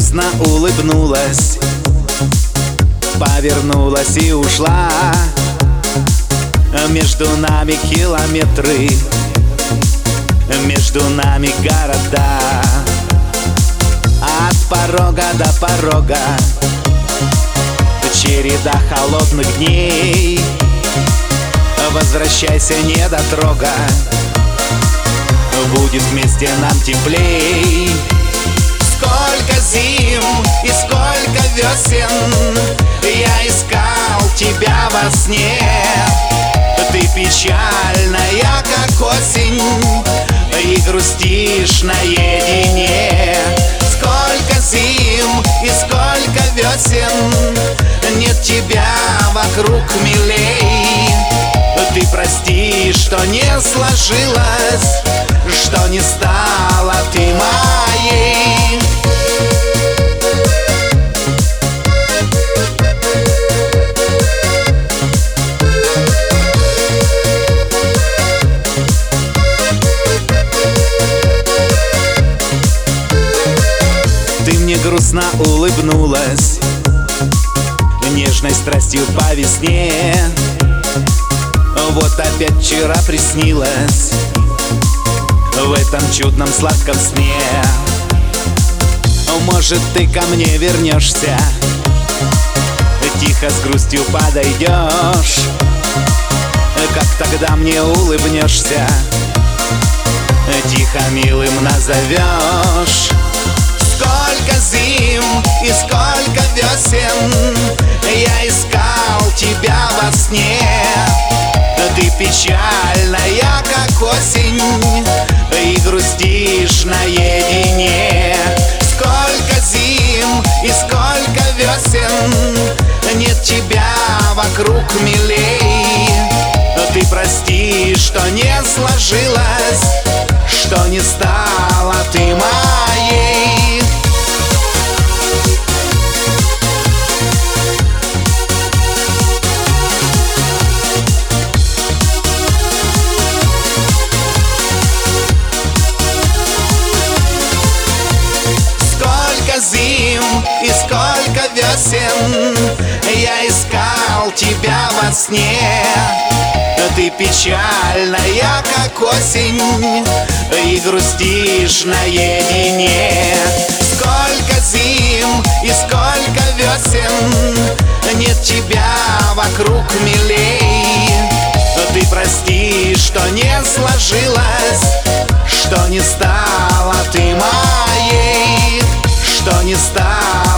грустно улыбнулась, повернулась и ушла. Между нами километры, между нами города, от порога до порога череда холодных дней. Возвращайся, недотрога, будет вместе нам теплей. Сколько зим и сколько весен я искал тебя во сне. Ты печальная, как осень, и грустишь наедине. Сколько зим и сколько весен нет тебя вокруг, милей. Ты прости, что не сложилось, что не стала ты моей. Ты мне грустно улыбнулась, нежной страстью по весне. Вот опять вчера приснилось в этом чудном сладком сне. Может, ты ко мне вернешься, тихо с грустью подойдешь, как тогда мне улыбнешься, тихо милым назовешь. Сколько зим и сколько весен я искал тебя во сне. Ты печальная, как осень, и грустишь наедине. Сколько зим и сколько весен нет тебя вокруг, милей. Ты прости, что не сложилось, что не стала ты моей. Зим и сколько весен я искал тебя во сне. Ты печальная, как осень, и грустишь наедине. Сколько зим и сколько весен нет тебя вокруг, милей. Ты прости, что не сложилось, что не стала ты моей. Что не стало